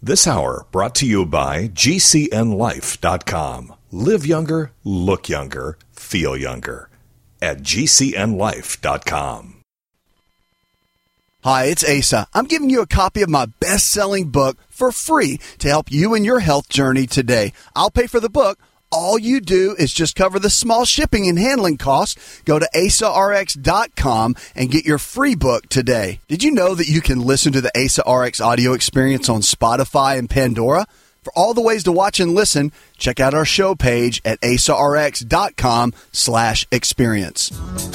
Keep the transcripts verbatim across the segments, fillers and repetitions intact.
This hour brought to you by G C N life dot com. Live younger, look younger, feel younger at G C N life dot com. Hi, it's Asa. I'm giving you a copy of my best-selling book for free to help you in your health journey today. I'll pay for the book. All you do is just cover the small shipping and handling costs. Go to asa r x dot com and get your free book today. Did you know that you can listen to the AsaRx audio experience on Spotify and Pandora? For all the ways to watch and listen, check out our show page at asa r x dot com slash experience.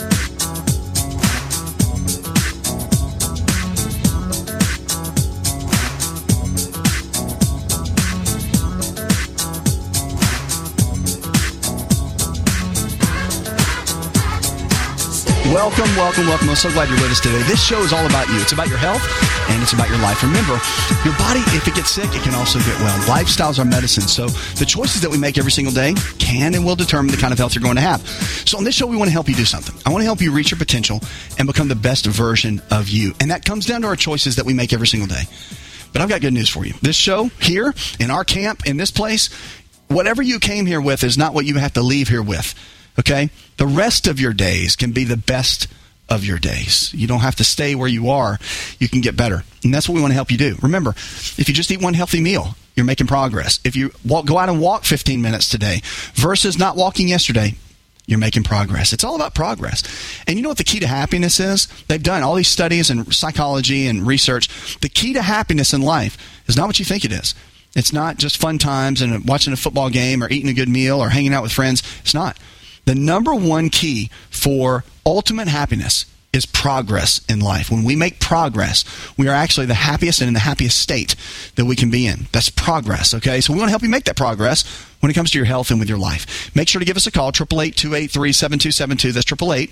Welcome, welcome, welcome. I'm so glad you're with us today. This show is all about you. It's about your health, and it's about your life. Remember, your body, if it gets sick, it can also get well. Lifestyles are medicine, so the choices that we make every single day can and will determine the kind of health you're going to have. So on this show, we want to help you do something. I want to help you reach your potential and become the best version of you. And that comes down to our choices that we make every single day. But I've got good news for you. This show here, in our camp, in this place, whatever you came here with is not what you have to leave here with. Okay? The rest of your days can be the best of your days. You don't have to stay where you are. You can get better. And that's what we want to help you do. Remember, if you just eat one healthy meal, you're making progress. If you walk, go out and walk fifteen minutes today versus not walking yesterday, you're making progress. It's all about progress. And you know what the key to happiness is? They've done all these studies in psychology and research. The key to happiness in life is not what you think it is. It's not just fun times and watching a football game or eating a good meal or hanging out with friends. It's not. The number one key for ultimate happiness is progress in life. When we make progress, we are actually the happiest and in the happiest state that we can be in. That's progress, okay? So we want to help you make that progress when it comes to your health and with your life. Make sure to give us a call, eight eight eight, two eight three, seven two seven two. That's eight eight eight,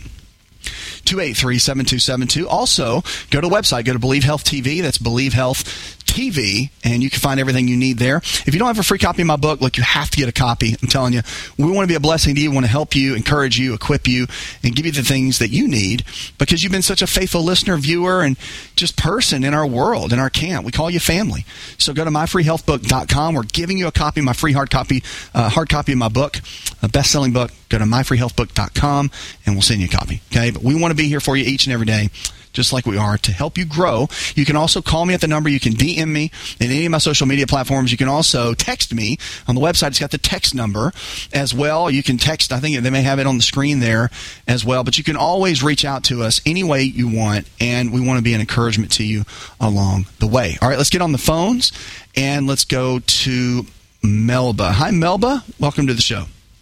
two eight three, seven two seven two. Also, go to the website. Go to Believe Health T V. That's Believe Health T V, and you can find everything you need there. If you don't have a free copy of my book, look, you have to get a copy. I'm telling you, we want to be a blessing to you. We want to help you, encourage you, equip you, and give you the things that you need because you've been such a faithful listener, viewer, and just person in our world, in our camp. We call you family. So go to my free health book dot com. We're giving you a copy of my free hard copy, uh, hard copy of my book, a best-selling book. Go to my free health book dot com, and we'll send you a copy. Okay? But we want to be here for you each and every day, just like we are, to help you grow. You can also call me at the number. You can D M me in any of my social media platforms. You can also text me on the website. It's got the text number as well. You can text. I think they may have it on the screen there as well. But you can always reach out to us any way you want, and we want to be an encouragement to you along the way. All right, let's get on the phones, and let's go to Melba. Hi, Melba. Welcome to the show.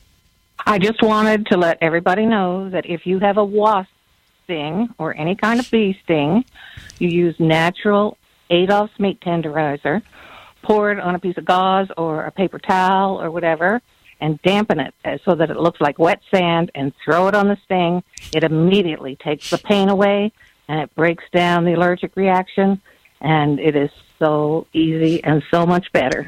I just wanted to let everybody know that if you have a wasp sting or any kind of bee sting, you use natural Adolph's meat tenderizer, pour it on a piece of gauze or a paper towel or whatever, and dampen it so that it looks like wet sand, and throw it on the sting. It immediately takes the pain away, and it breaks down the allergic reaction, and it is so easy and so much better.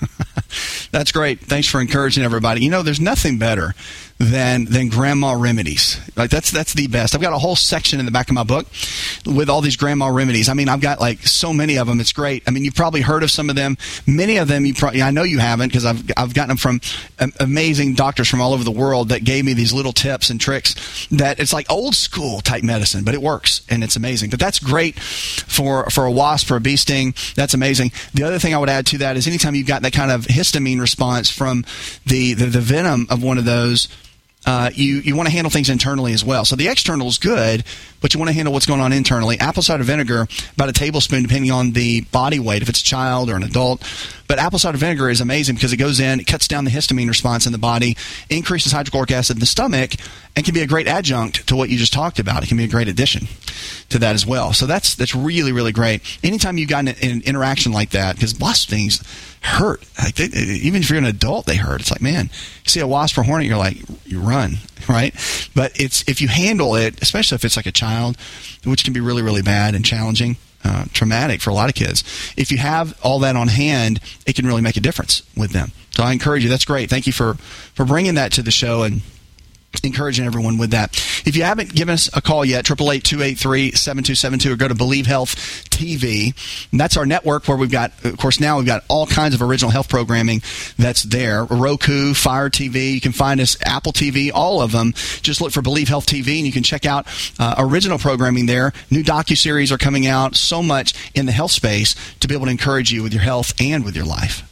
That's great. Thanks for encouraging everybody. You know, there's nothing better than than grandma remedies. Like that's that's the best. I've got a whole section in the back of my book with all these grandma remedies. I mean, I've got like so many of them. It's great. I mean, you've probably heard of some of them. Many of them you probably I know you haven't, because I've I've gotten them from amazing doctors from all over the world that gave me these little tips and tricks that it's like old school type medicine, but it works and it's amazing. But that's great for for a wasp or a bee sting. That's amazing. The other thing I would add to that is anytime you've got that kind of histamine response from the the, the venom of one of those, Uh, you, you want to handle things internally as well. So the external is good, but you want to handle what's going on internally. Apple cider vinegar, about a tablespoon, depending on the body weight, if it's a child or an adult. But apple cider vinegar is amazing because it goes in, it cuts down the histamine response in the body, increases hydrochloric acid in the stomach, and can be a great adjunct to what you just talked about. It can be a great addition to that as well. So that's that's really, really great. Anytime you've got an, an interaction like that, because wasp stings hurt. Like they, even if you're an adult, they hurt. It's like, man, you see a wasp or hornet, you're like, you run, right? But it's if you handle it, especially if it's like a child, which can be really, really bad and challenging, uh, traumatic for a lot of kids. If you have all that on hand, it can really make a difference with them. So I encourage you. That's great. Thank you for, for bringing that to the show. And encouraging everyone with that. If you haven't given us a call yet, eight eight eight, two eight three, seven two seven two, or go to Believe Health T V. And that's our network where we've got, of course, now we've got all kinds of original health programming that's there. Roku, Fire T V. You can find us, Apple T V, all of them. Just look for Believe Health T V, and you can check out uh, original programming there. New docuseries are coming out. So much in the health space to be able to encourage you with your health and with your life.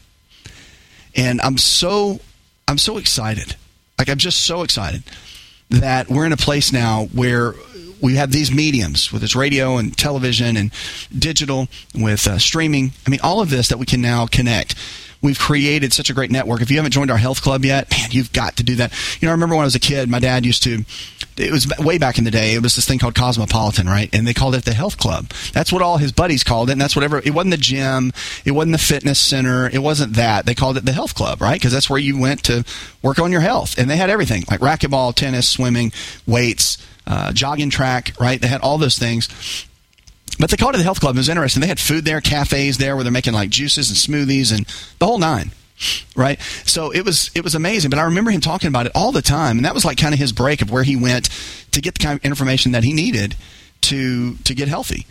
And I'm so, I'm so excited. Like, I'm just so excited that we're in a place now where we have these mediums with this radio and television and digital, with uh, streaming. I mean, all of this that we can now connect. We've created such a great network. If you haven't joined our health club yet, man, you've got to do that. You know, I remember when I was a kid, my dad used to, it was way back in the day, it was this thing called Cosmopolitan, right? And they called it the health club. That's what all his buddies called it, and that's whatever. It wasn't the gym. It wasn't the fitness center. It wasn't that. They called it the health club, right? Because that's where you went to work on your health. And they had everything, like racquetball, tennis, swimming, weights, uh, jogging track, right? They had all those things. But they called it the health club. It was interesting. They had food there, cafes there where they're making like juices and smoothies and the whole nine, right? So it was it was amazing. But I remember him talking about it all the time, and that was like kind of his break of where he went to get the kind of information that he needed to to get healthy.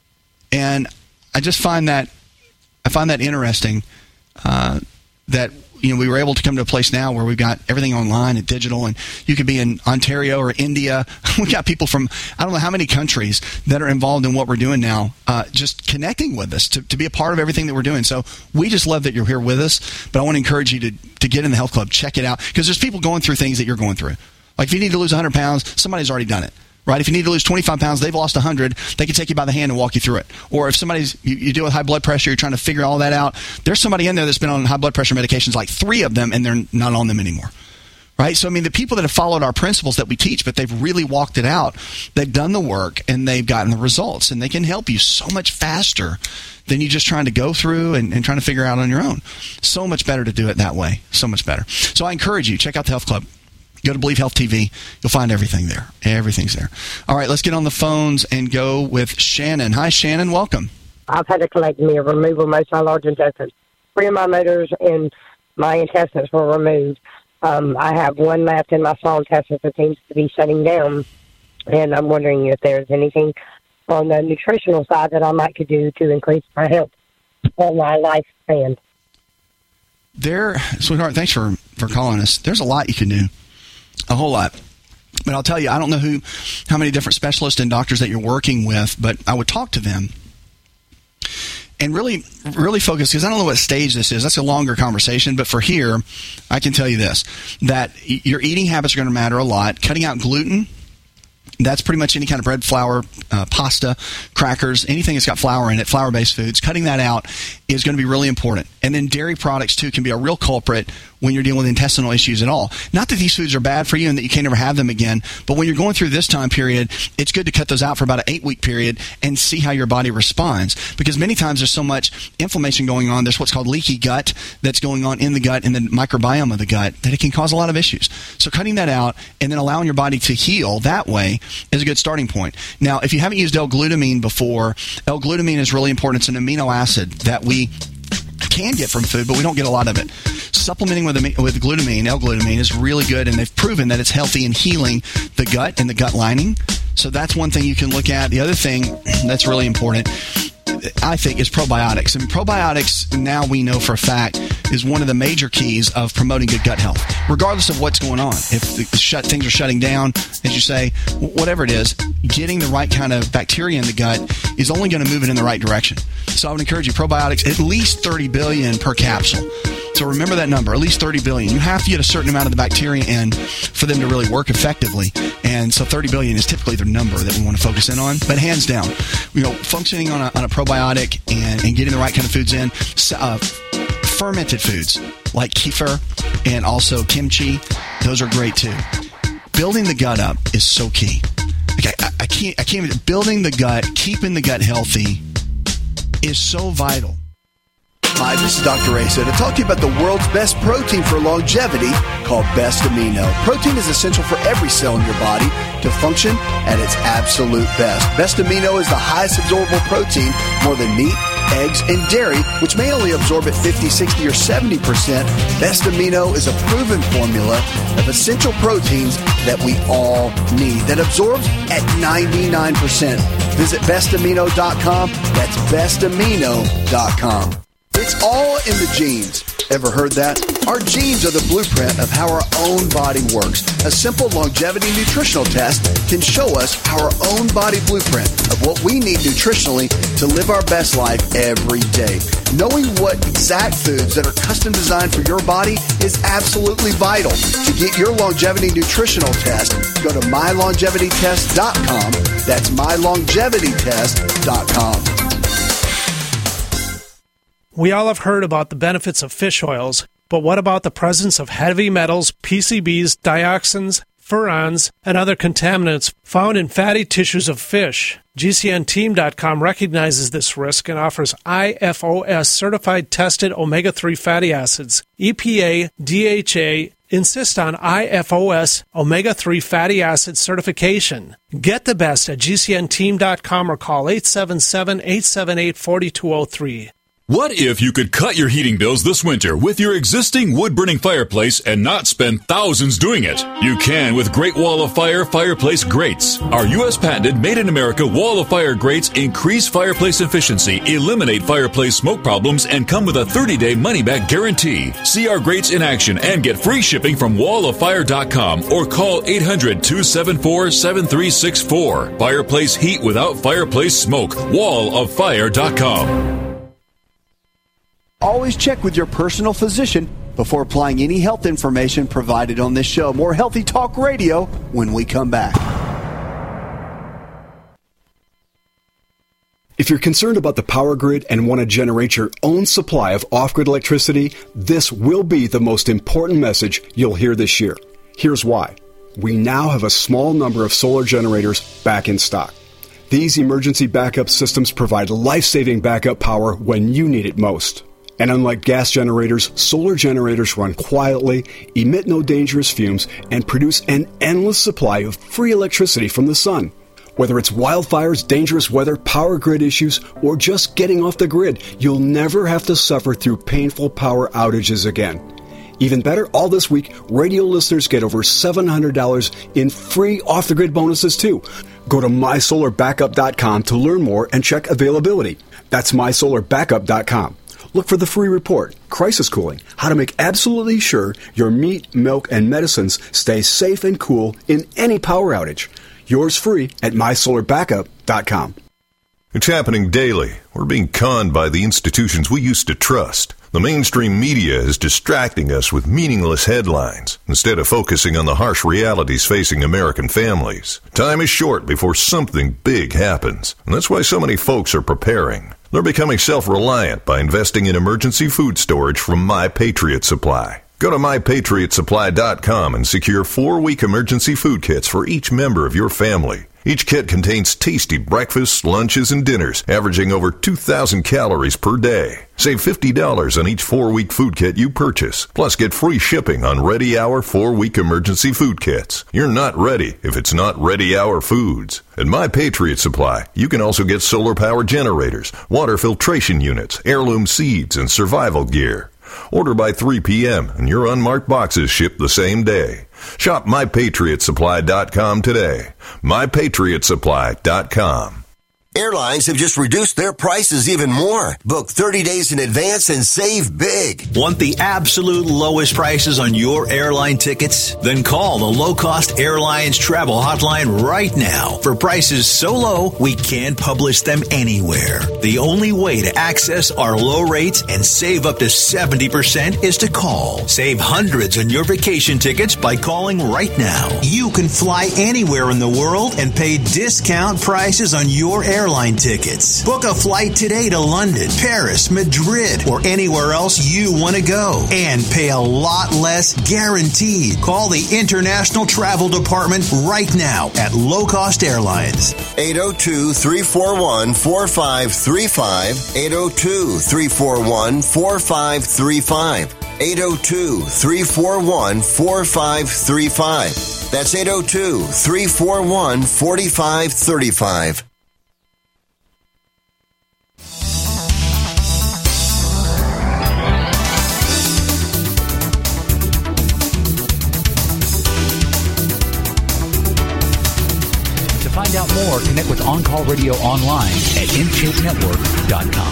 And I just find that I find that interesting uh, that. You know, we were able to come to a place now where we've got everything online and digital, and you could be in Ontario or India. We got people from I don't know how many countries that are involved in what we're doing now, uh, just connecting with us to, to be a part of everything that we're doing. So we just love that you're here with us, but I want to encourage you to, to get in the health club, check it out, because there's people going through things that you're going through. Like if you need to lose one hundred pounds, somebody's already done it. Right? If you need to lose twenty-five pounds, they've lost one hundred, they can take you by the hand and walk you through it. Or if somebody's, you, you deal with high blood pressure, you're trying to figure all that out, there's somebody in there that's been on high blood pressure medications, like three of them, and they're not on them anymore. Right? So, I mean, the people that have followed our principles that we teach, but they've really walked it out, they've done the work, and they've gotten the results, and they can help you so much faster than you just trying to go through and, and trying to figure out on your own. So much better to do it that way. So much better. So I encourage you, check out the Health Club. Go to Believe Health T V. You'll find everything there. Everything's there. All right, let's get on the phones and go with Shannon. Hi, Shannon. Welcome. I've had a colectomy, a removal of most of my large intestines. Three of my motors and my intestines were removed. Um, I have one left in my small intestines that seems to be shutting down, and I'm wondering if there's anything on the nutritional side that I might could do to increase my health and my lifespan. There, sweetheart, thanks for, for calling us. There's a lot you can do. A whole lot. But I'll tell you, I don't know who, how many different specialists and doctors that you're working with, but I would talk to them and really, really focus, because I don't know what stage this is. That's a longer conversation. But for here, I can tell you this, that your eating habits are going to matter a lot. Cutting out gluten, that's pretty much any kind of bread, flour, uh, pasta, crackers, anything that's got flour in it, flour-based foods. Cutting that out is going to be really important. And then dairy products, too, can be a real culprit when you're dealing with intestinal issues at all. Not that these foods are bad for you and that you can't ever have them again, but when you're going through this time period, it's good to cut those out for about an eight-week period and see how your body responds. Because many times there's so much inflammation going on, there's what's called leaky gut that's going on in the gut and the microbiome of the gut, that it can cause a lot of issues. So cutting that out and then allowing your body to heal that way is a good starting point. Now, if you haven't used L-glutamine before, L-glutamine is really important. It's an amino acid that we can get from food, but we don't get a lot of it. Supplementing with with glutamine, L-glutamine, is really good, and they've proven that it's healthy in healing the gut and the gut lining. So that's one thing you can look at. The other thing that's really important, I think, is probiotics. And probiotics, now we know for a fact, is one of the major keys of promoting good gut health, regardless of what's going on. If the shut, things are shutting down, as you say, whatever it is, getting the right kind of bacteria in the gut is only going to move it in the right direction. So I would encourage you, probiotics, at least thirty billion per capsule. So remember that number, at least thirty billion. You have to get a certain amount of the bacteria in for them to really work effectively. And so thirty billion is typically the number that we want to focus in on. But hands down, you know, functioning on a, on a probiotic and, and getting the right kind of foods in, uh, fermented foods like kefir and also kimchi, those are great too. Building the gut up is so key. Okay, I, I can't, I can't even, building the gut, keeping the gut healthy is so vital. Hi, this is Doctor Asa to talk to you about the world's best protein for longevity called Best Amino. Protein is essential for every cell in your body to function at its absolute best. Best Amino is the highest absorbable protein, more than meat, eggs, and dairy, which may only absorb at fifty, sixty, or seventy percent. Best Amino is a proven formula of essential proteins that we all need, that absorbs at ninety-nine percent. Visit best amino dot com. That's best amino dot com. It's all in the genes. Ever heard that? Our genes are the blueprint of how our own body works. A simple longevity nutritional test can show us our own body blueprint of what we need nutritionally to live our best life every day. Knowing what exact foods that are custom designed for your body is absolutely vital. To get your longevity nutritional test, go to my longevity test dot com. That's my longevity test dot com. We all have heard about the benefits of fish oils, but what about the presence of heavy metals, P C Bs, dioxins, furans, and other contaminants found in fatty tissues of fish? G C N team dot com recognizes this risk and offers I F O S certified tested omega three fatty acids. E P A, D H A insist on I F O S omega three fatty acid certification. Get the best at G C N team dot com or call eight seven seven, eight seven eight, four two zero three. What if you could cut your heating bills this winter with your existing wood-burning fireplace and not spend thousands doing it? You can with Great Wall of Fire fireplace grates. Our U S patented made-in-America Wall of Fire grates increase fireplace efficiency, eliminate fireplace smoke problems, and come with a thirty-day money-back guarantee. See our grates in action and get free shipping from wall of fire dot com or call eight hundred, two seven four, seven three six four. Fireplace heat without fireplace smoke. wall of fire dot com. Always check with your personal physician before applying any health information provided on this show. More Healthy Talk Radio when we come back. If you're concerned about the power grid and want to generate your own supply of off-grid electricity, this will be the most important message you'll hear this year. Here's why. We now have a small number of solar generators back in stock. These emergency backup systems provide life-saving backup power when you need it most. And unlike gas generators, solar generators run quietly, emit no dangerous fumes, and produce an endless supply of free electricity from the sun. Whether it's wildfires, dangerous weather, power grid issues, or just getting off the grid, you'll never have to suffer through painful power outages again. Even better, all this week, radio listeners get over seven hundred dollars in free off-the-grid bonuses too. Go to my solar backup dot com to learn more and check availability. That's my solar backup dot com. Look for the free report, Crisis Cooling, how to make absolutely sure your meat, milk, and medicines stay safe and cool in any power outage. Yours free at my solar backup dot com. It's happening daily. We're being conned by the institutions we used to trust. The mainstream media is distracting us with meaningless headlines instead of focusing on the harsh realities facing American families. Time is short before something big happens, and that's why so many folks are preparing. They're becoming self-reliant by investing in emergency food storage from My Patriot Supply. Go to my patriot supply dot com and secure four-week emergency food kits for each member of your family. Each kit contains tasty breakfasts, lunches, and dinners, averaging over two thousand calories per day. Save fifty dollars on each four-week food kit you purchase. Plus, get free shipping on Ready Hour four-week emergency food kits. You're not ready if it's not Ready Hour Foods. At My Patriot Supply, you can also get solar power generators, water filtration units, heirloom seeds, and survival gear. Order by three p.m. and your unmarked boxes ship the same day. Shop my patriot supply dot com today. my patriot supply dot com. Airlines have just reduced their prices even more. Book thirty days in advance and save big. Want the absolute lowest prices on your airline tickets? Then call the Low Cost Airlines Travel Hotline right now for prices so low we can't publish them anywhere. The only way to access our low rates and save up to seventy percent is to call. Save hundreds on your vacation tickets by calling right now. You can fly anywhere in the world and pay discount prices on your airline airline tickets. Book a flight today to London, Paris, Madrid, or anywhere else you want to go and pay a lot less guaranteed. Call the International Travel Department right now at Low Cost Airlines. eight oh two, three four one, four five three five. eight oh two, three four one, four five three five. eight oh two, three four one, four five three five. That's eight oh two, three four one, four five three five. On Call Radio online at in shape network dot com.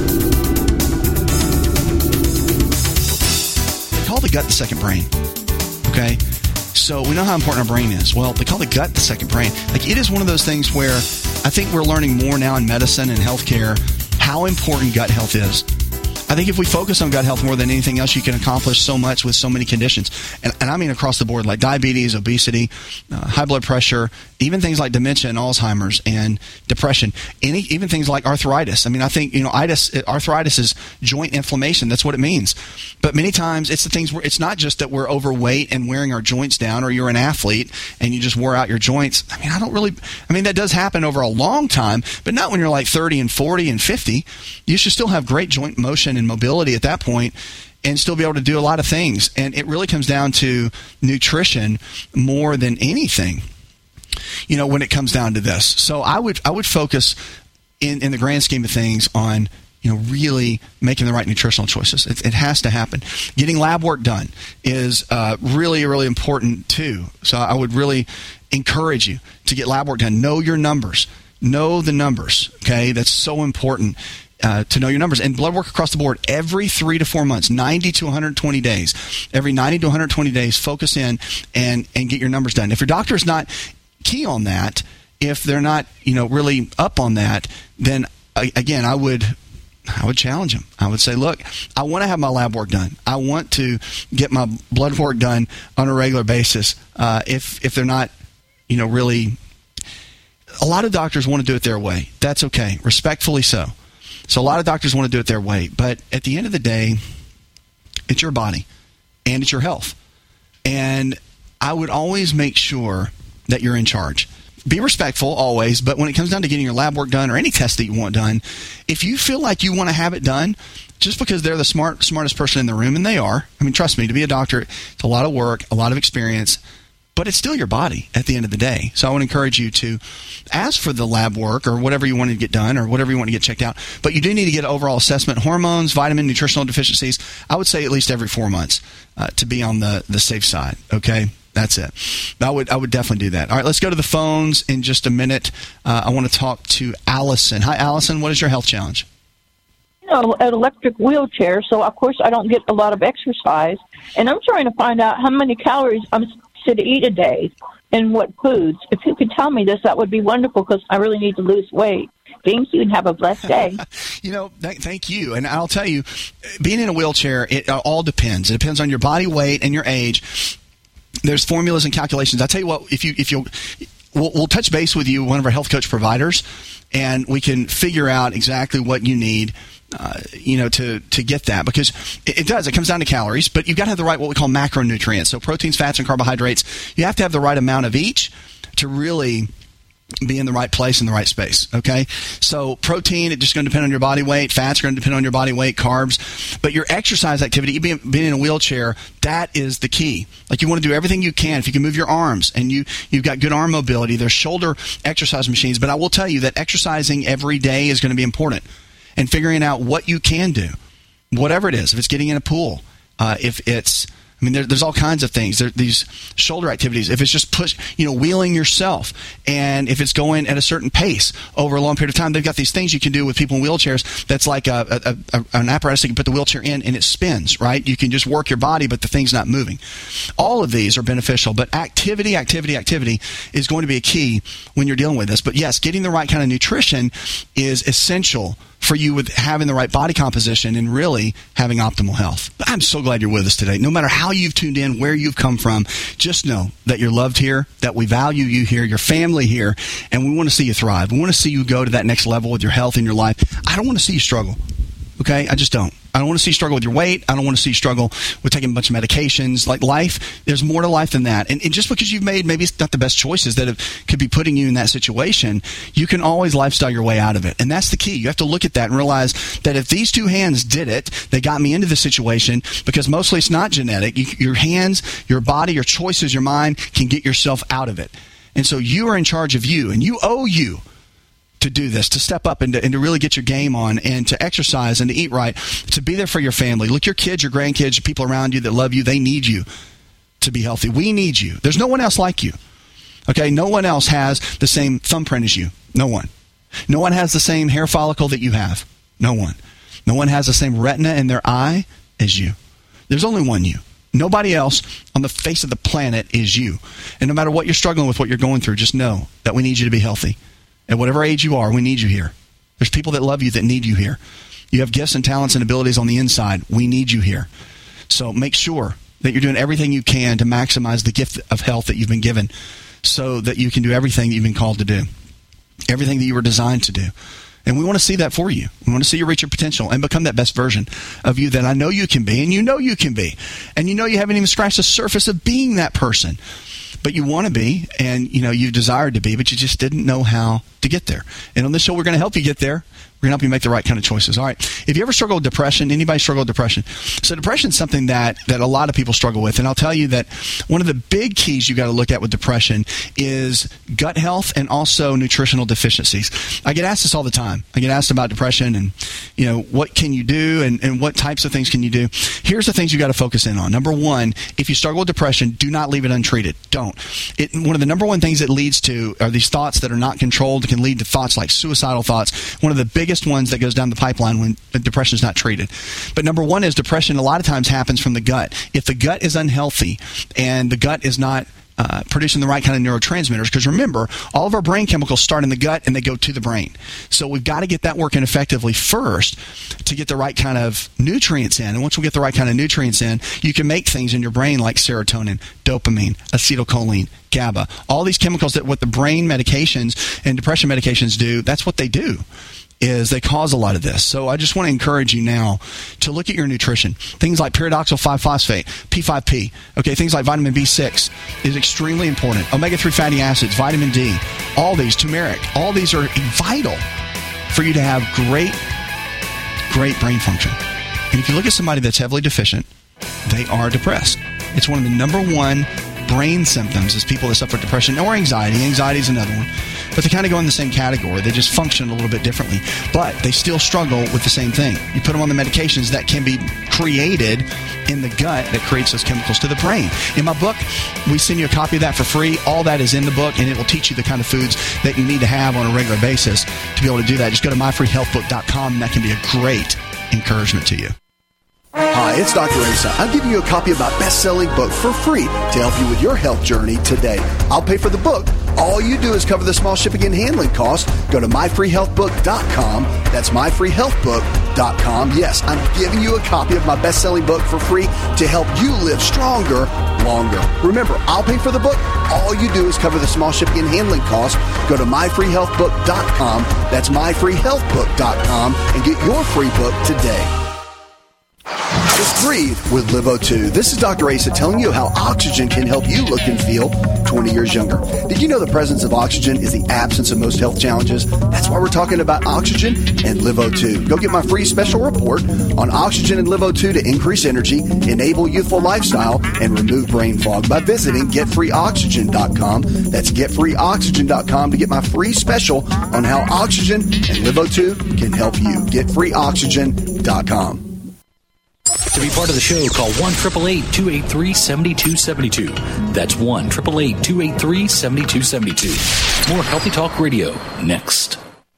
They call the gut the second brain. Okay? So we know how important our brain is. Well, they call the gut the second brain. Like, it is one of those things where I think we're learning more now in medicine and healthcare how important gut health is. I think if we focus on gut health more than anything else, you can accomplish so much with so many conditions. And, and I mean across the board, like diabetes, obesity, uh, high blood pressure, even things like dementia and Alzheimer's and depression, any, even things like arthritis. I mean, I think, you know, itis, arthritis is joint inflammation. That's what it means. But many times it's the things where it's not just that we're overweight and wearing our joints down, or you're an athlete and you just wore out your joints. I mean, I don't really, I mean, that does happen over a long time, but not when you're like thirty and forty and fifty. You should still have great joint motion and mobility at that point and still be able to do a lot of things. And it really comes down to nutrition more than anything, you know, when it comes down to this. So I would I would focus in, in the grand scheme of things on, you know, really making the right nutritional choices. It, it has to happen. Getting lab work done is uh, really, really important too. So I would really encourage you to get lab work done. Know your numbers. Know the numbers, okay? That's so important. Uh, to know your numbers. And blood work across the board every three to four months, ninety to one hundred twenty days. Every ninety to one hundred twenty days, focus in and, and get your numbers done. If your doctor is not key on that, if they're not, you know, really up on that, then uh, again, I would I would challenge them. I would say, look, I want to have my lab work done. I want to get my blood work done on a regular basis. Uh, if if they're not, you know, really, a lot of doctors want to do it their way. That's okay, respectfully so. So a lot of doctors want to do it their way, but at the end of the day, it's your body and it's your health. And I would always make sure that you're in charge. Be respectful always, but when it comes down to getting your lab work done or any test that you want done, if you feel like you want to have it done, just because they're the smart, smartest person in the room, and they are, I mean, trust me, to be a doctor, it's a lot of work, a lot of experience, but it's still your body at the end of the day. So I would encourage you to ask for the lab work or whatever you want to get done or whatever you want to get checked out. But you do need to get an overall assessment. Hormones, vitamin, nutritional deficiencies, I would say at least every four months uh, to be on the, the safe side. Okay? That's it. I would I would definitely do that. All right, let's go to the phones in just a minute. Uh, I want to talk to Allison. Hi, Allison. What is your health challenge? You know, an electric wheelchair, so of course I don't get a lot of exercise. And I'm trying to find out how many calories I'm to eat a day and what foods. If you could tell me this, that would be wonderful because I really need to lose weight. Thank you and have a blessed day. you know, th- thank you. And I'll tell you, being in a wheelchair, it uh, all depends. It depends on your body weight and your age. There's formulas and calculations. I'll tell you what, if you, if you'll, we'll, we'll touch base with you, one of our health coach providers, and we can figure out exactly what you need Uh, you know, to, to get that, because it, it does. It comes down to calories, but you've got to have the right, what we call macronutrients. So proteins, fats, and carbohydrates. You have to have the right amount of each to really be in the right place in the right space. Okay. So protein, it's just going to depend on your body weight. Fats are going to depend on your body weight, carbs, but your exercise activity, being, being in a wheelchair, that is the key. Like, you want to do everything you can. If you can move your arms and you, you've got good arm mobility, there's shoulder exercise machines, but I will tell you that exercising every day is going to be important. And figuring out what you can do, whatever it is. If it's getting in a pool, uh, if it's, I mean, there, there's all kinds of things. There, these shoulder activities. If it's just push, you know, wheeling yourself, and if it's going at a certain pace over a long period of time, they've got these things you can do with people in wheelchairs. That's like a, a, a, an apparatus that you can put the wheelchair in, and it spins. Right? You can just work your body, but the thing's not moving. All of these are beneficial, but activity, activity, activity is going to be a key when you're dealing with this. But yes, getting the right kind of nutrition is essential for you with having the right body composition and really having optimal health. I'm so glad you're with us today. No matter how you've tuned in, where you've come from, just know that you're loved here, that we value you here, your family here, and we want to see you thrive. We want to see you go to that next level with your health and your life. I don't want to see you struggle. Okay? I just don't. I don't want to see you struggle with your weight. I don't want to see you struggle with taking a bunch of medications. Like, life, there's more to life than that. And, and just because you've made maybe it's not the best choices that have, could be putting you in that situation, you can always lifestyle your way out of it. And that's the key. You have to look at that and realize that if these two hands did it, they got me into the situation, because mostly it's not genetic. You, your hands, your body, your choices, your mind can get yourself out of it. And so you are in charge of you, and you owe you to do this, to step up and to, and to really get your game on, and to exercise and to eat right, to be there for your family. Look, your kids, your grandkids, your people around you that love you, they need you to be healthy. We need you. There's no one else like you. Okay? No one else has the same thumbprint as you. No one. No one has the same hair follicle that you have. No one. No one has the same retina in their eye as you. There's only one you. Nobody else on the face of the planet is you. And no matter what you're struggling with, what you're going through, just know that we need you to be healthy. At whatever age you are, we need you here. There's people that love you that need you here. You have gifts and talents and abilities on the inside. We need you here. So make sure that you're doing everything you can to maximize the gift of health that you've been given so that you can do everything that you've been called to do, everything that you were designed to do. And we want to see that for you. We want to see you reach your potential and become that best version of you that I know you can be, and you know you can be. And you know you haven't even scratched the surface of being that person. But you want to be, and you know you desired to be, but you just didn't know how to get there. And on this show, we're going to help you get there. We're going to help you make the right kind of choices. All right. If you ever struggle with depression, anybody struggle with depression? So depression is something that, that a lot of people struggle with. And I'll tell you that one of the big keys you got to look at with depression is gut health and also nutritional deficiencies. I get asked this all the time. I get asked about depression and, you know, what can you do and, and what types of things can you do? Here's the things you got to focus in on. Number one, if you struggle with depression, do not leave it untreated. Don't. It, one of the number one things it leads to are these thoughts that are not controlled. It can lead to thoughts like suicidal thoughts. One of the biggest ones that goes down the pipeline when depression is not treated. But number one is depression a lot of times happens from the gut. If the gut is unhealthy and the gut is not uh, producing the right kind of neurotransmitters, because remember, all of our brain chemicals start in the gut and they go to the brain. So we've got to get that working effectively first to get the right kind of nutrients in. And once we get the right kind of nutrients in, you can make things in your brain like serotonin, dopamine, acetylcholine, GABA. All these chemicals that what the brain medications and depression medications do, that's what they do. Is they cause a lot of this. So I just want to encourage you now to look at your nutrition. Things like pyridoxal five phosphate, P five P, okay, things like vitamin B six is extremely important. omega three fatty acids, vitamin D, all these, turmeric, all these are vital for you to have great, great brain function. And if you look at somebody that's heavily deficient, they are depressed. It's one of the number one brain symptoms is people that suffer depression or anxiety. Anxiety is another one. But they kind of go in the same category. They just function a little bit differently. But they still struggle with the same thing. You put them on the medications that can be created in the gut that creates those chemicals to the brain. In my book, we send you a copy of that for free. All that is in the book, and it will teach you the kind of foods that you need to have on a regular basis to be able to do that. Just go to my free health book dot com, and that can be a great encouragement to you. Hi, it's Doctor Asa. I'm giving you a copy of my best-selling book for free to help you with your health journey today. I'll pay for the book. All you do is cover the small shipping and handling costs. Go to my free health book dot com. That's my free health book dot com. Yes, I'm giving you a copy of my best-selling book for free to help you live stronger, longer. Remember, I'll pay for the book. All you do is cover the small shipping and handling costs. Go to my free health book dot com. That's my free health book dot com and get your free book today. Just breathe with Live O two. This is Doctor Asa telling you how oxygen can help you look and feel twenty years younger. Did you know the presence of oxygen is the absence of most health challenges? That's why we're talking about oxygen and Live O two. Go get my free special report on oxygen and Live O two to increase energy, enable youthful lifestyle, and remove brain fog by visiting get free oxygen dot com. That's get free oxygen dot com to get my free special on how oxygen and Live O two can help you. get free oxygen dot com. To be part of the show, call one eight eight eight, two eight three, seven two seven two. That's one eight eight eight, two eight three, seven two seven two. More Healthy Talk Radio next.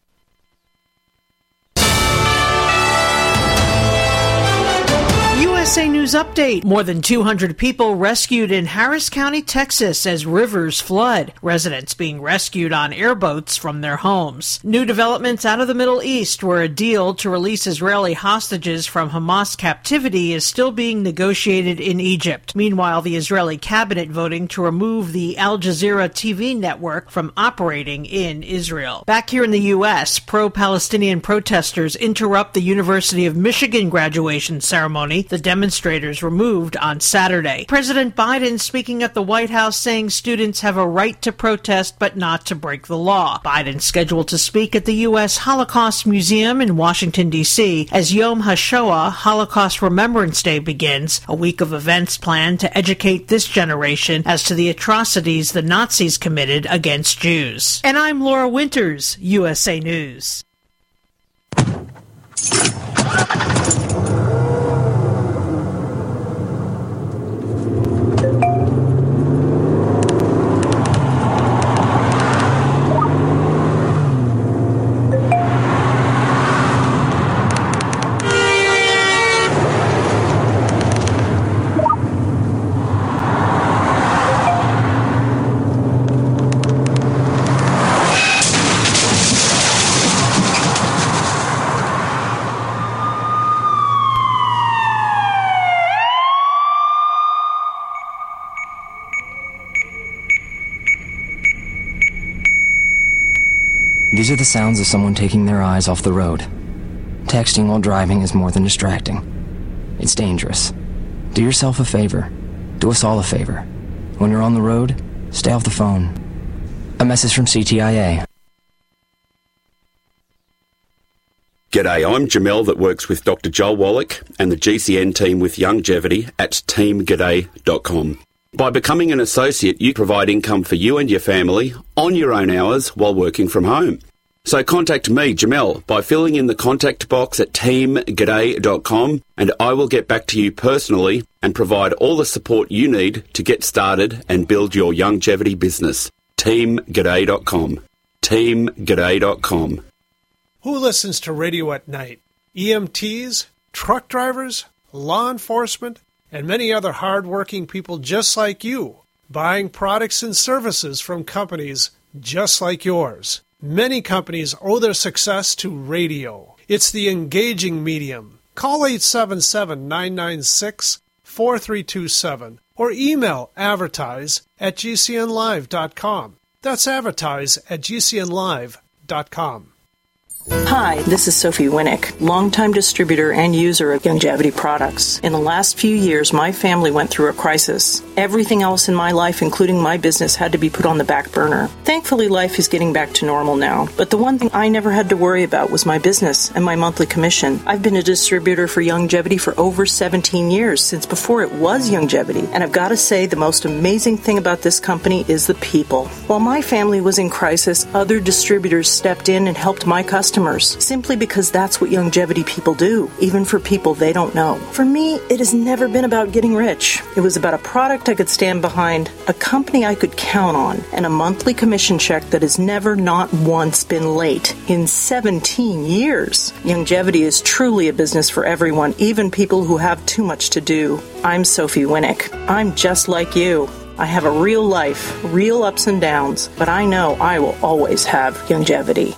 U S A News Update. More than two hundred people rescued in Harris County, Texas as rivers flood. Residents being rescued on airboats from their homes. New developments out of the Middle East, where a deal to release Israeli hostages from Hamas captivity is still being negotiated in Egypt. Meanwhile, the Israeli cabinet voting to remove the Al Jazeera T V network from operating in Israel. Back here in the U S, pro-Palestinian protesters interrupt the University of Michigan graduation ceremony. The demonstrators removed on Saturday. President Biden speaking at the White House saying students have a right to protest but not to break the law. Biden scheduled to speak at the U S Holocaust Museum in Washington, D C as Yom HaShoah, Holocaust Remembrance Day, begins, a week of events planned to educate this generation as to the atrocities the Nazis committed against Jews. And I'm Laura Winters, U S A News. These are the sounds of someone taking their eyes off the road. Texting while driving is more than distracting. It's dangerous. Do yourself a favor. Do us all a favor. When you're on the road, stay off the phone. A message from C T I A. G'day, I'm Jamel that works with Doctor Joel Wallach and the G C N team with Longevity at team g'day dot com. By becoming an associate, you provide income for you and your family on your own hours while working from home. So contact me, Jamel, by filling in the contact box at team g'day dot com, and I will get back to you personally and provide all the support you need to get started and build your longevity business. team g'day dot com. team g'day dot com. Who listens to radio at night? E M Ts, truck drivers, law enforcement, and many other hard-working people just like you, buying products and services from companies just like yours. Many companies owe their success to radio. It's the engaging medium. Call eight seven seven, nine nine six, four three two seven or email advertise at g c n live dot com. That's advertise at g c n live dot com. Hi, this is Sophie Winnick, longtime distributor and user of Longevity products. In the last few years, my family went through a crisis. Everything else in my life, including my business, had to be put on the back burner. Thankfully, life is getting back to normal now. But the one thing I never had to worry about was my business and my monthly commission. I've been a distributor for Longevity for over seventeen years, since before it was Longevity. And I've got to say, the most amazing thing about this company is the people. While my family was in crisis, other distributors stepped in and helped my customers. Simply because that's what Longevity people do, even for people they don't know. For me, it has never been about getting rich. It was about a product I could stand behind, a company I could count on, and a monthly commission check that has never, not once, been late in seventeen years. Longevity is truly a business for everyone, even people who have too much to do. I'm Sophie Winnick. I'm just like you. I have a real life, real ups and downs, but I know I will always have Longevity.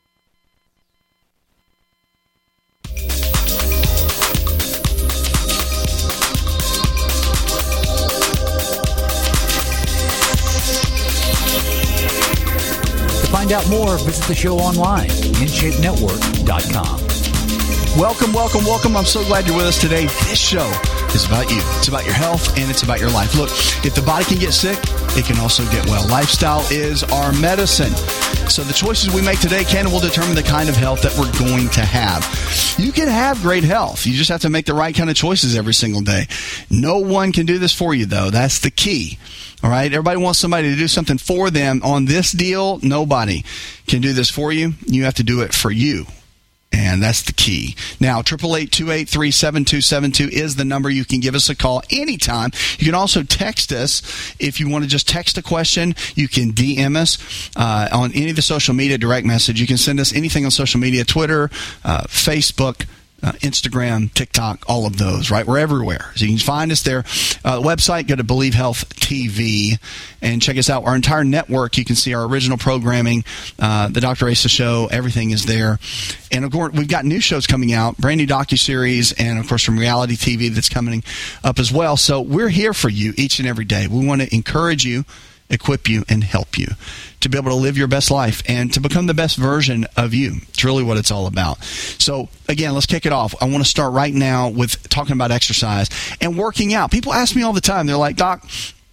Find out more, visit the show online, in shape network dot com. Welcome, welcome, welcome. I'm so glad you're with us today. This show is about you. It's about your health, and it's about your life. Look, if the body can get sick, it can also get well. Lifestyle is our medicine. So the choices we make today can and will determine the kind of health that we're going to have. You can have great health. You just have to make the right kind of choices every single day. No one can do this for you, though. That's the key. All right? Everybody wants somebody to do something for them. On this deal, nobody can do this for you. You have to do it for you. And that's the key. Now, eight eight eight, two eight three, seven two seven two is the number. You can give us a call anytime. You can also text us. If you want to just text a question, you can D M us uh, on any of the social media, direct message. You can send us anything on social media, Twitter, uh, Facebook, Uh, Instagram, TikTok, all of those, right? We're everywhere. So you can find us there. Uh, website, go to Believe Health T V and check us out. Our entire network, you can see our original programming, uh, the Doctor Asa Show, everything is there. And of course, we've got new shows coming out, brand new docuseries, and of course from reality T V that's coming up as well. So we're here for you each and every day. We want to encourage you, equip you, and help you to be able to live your best life and to become the best version of you. It's really what it's all about. So, again, let's kick it off. I want to start right now with talking about exercise and working out. People ask me all the time. They're like, Doc,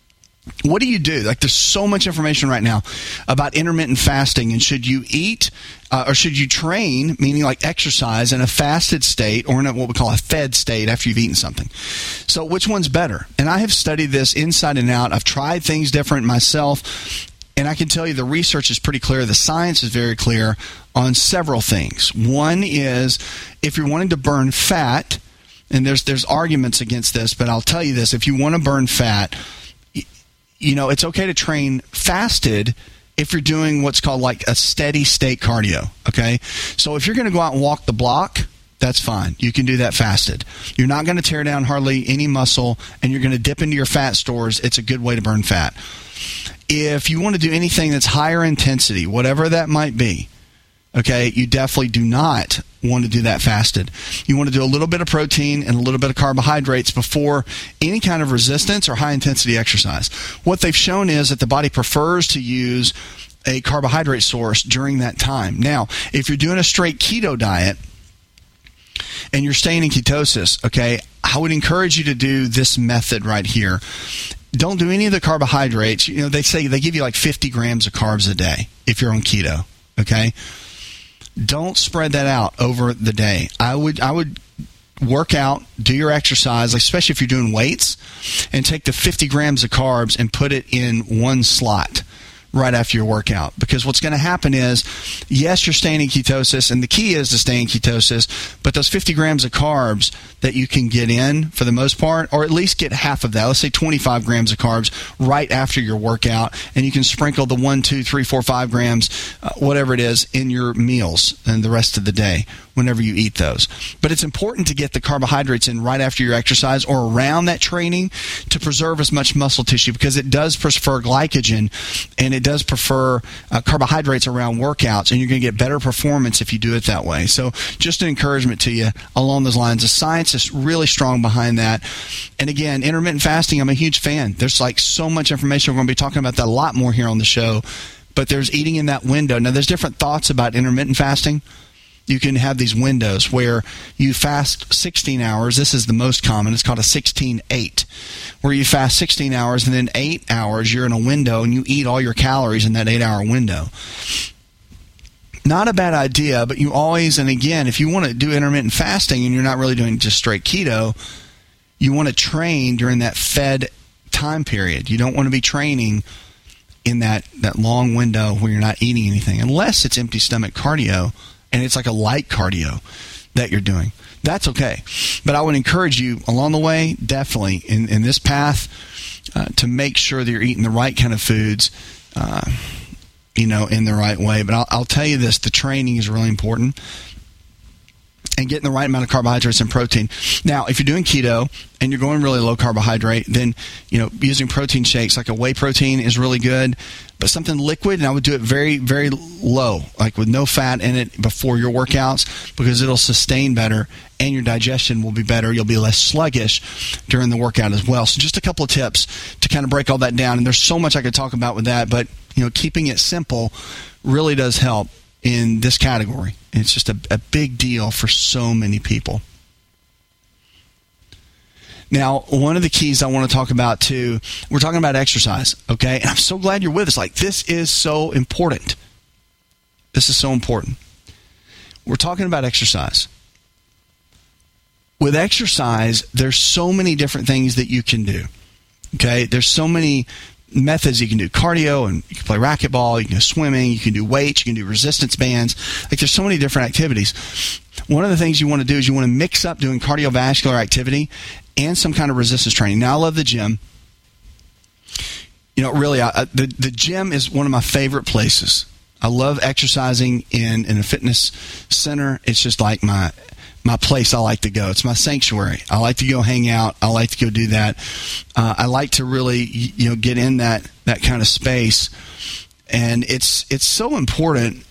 what do you do? Like, there's so much information right now about intermittent fasting, and should you eat uh, or should you train, meaning like exercise, in a fasted state or in a, what we call a fed state after you've eaten something. So which one's better? And I have studied this inside and out. I've tried things different myself, and I can tell you the research is pretty clear. The science is very clear on several things. One is if you're wanting to burn fat, and there's there's arguments against this, but I'll tell you this. If you want to burn fat, you know, it's okay to train fasted if you're doing what's called like a steady state cardio, okay? So if you're going to go out and walk the block, that's fine. You can do that fasted. You're not going to tear down hardly any muscle, and you're going to dip into your fat stores. It's a good way to burn fat. If you want to do anything that's higher intensity, whatever that might be, okay, you definitely do not want to do that fasted. You want to do a little bit of protein and a little bit of carbohydrates before any kind of resistance or high-intensity exercise. What they've shown is that the body prefers to use a carbohydrate source during that time. Now, if you're doing a straight keto diet and you're staying in ketosis, okay, I would encourage you to do this method right here. Don't do any of the carbohydrates. You know, they say they give you like fifty grams of carbs a day if you're on keto, okay? Don't spread that out over the day. I would I would work out, do your exercise, especially if you're doing weights, and take the fifty grams of carbs and put it in one slot right after your workout. Because what's going to happen is, yes, you're staying in ketosis, and the key is to stay in ketosis, but those fifty grams of carbs that you can get in for the most part, or at least get half of that, let's say twenty-five grams of carbs right after your workout, and you can sprinkle the one, two, three, four, five grams, uh, whatever it is, in your meals and the rest of the day whenever you eat those. But it's important to get the carbohydrates in right after your exercise or around that training to preserve as much muscle tissue, because it does prefer glycogen and it does prefer uh, carbohydrates around workouts, and you're going to get better performance if you do it that way. So just an encouragement to you along those lines. The science is really strong behind that. And again, intermittent fasting, I'm a huge fan. There's like so much information. We're going to be talking about that a lot more here on the show. But there's eating in that window. Now, there's different thoughts about intermittent fasting. You can have these windows where you fast sixteen hours. This is the most common. It's called a sixteen eight, where you fast sixteen hours, and then eight hours you're in a window and you eat all your calories in that eight-hour window. Not a bad idea, but you always, and again, if you want to do intermittent fasting and you're not really doing just straight keto, you want to train during that fed time period. You don't want to be training in that, that long window where you're not eating anything, unless it's empty stomach cardio, and it's like a light cardio that you're doing. That's okay. But I would encourage you along the way, definitely, in, in this path, uh, to make sure that you're eating the right kind of foods, uh, you know, in the right way. But I'll, I'll tell you this, the training is really important, and getting the right amount of carbohydrates and protein. Now, if you're doing keto and you're going really low carbohydrate, then, you know, using protein shakes, like a whey protein is really good, but something liquid, and I would do it very, very low, like with no fat in it before your workouts, because it'll sustain better and your digestion will be better. You'll be less sluggish during the workout as well. So just a couple of tips to kind of break all that down. And there's so much I could talk about with that, but, you know, keeping it simple really does help in this category. It's just a, a big deal for so many people. Now, one of the keys I want to talk about too, we're talking about exercise, okay? And I'm so glad you're with us. Like, this is so important. This is so important. We're talking about exercise. With exercise, there's so many different things that you can do, okay? There's so many methods you can do. Cardio, and you can play racquetball, you can do swimming, you can do weights, you can do resistance bands. Like, there's so many different activities. One of the things you want to do is you want to mix up doing cardiovascular activity and some kind of resistance training. Now, I love the gym. You know, really, I, the, the gym is one of my favorite places. I love exercising in, in a fitness center. It's just like my my place I like to go. It's my sanctuary. I like to go hang out. I like to go do that. Uh, I like to really, you know, get in that, that kind of space. And it's it's so important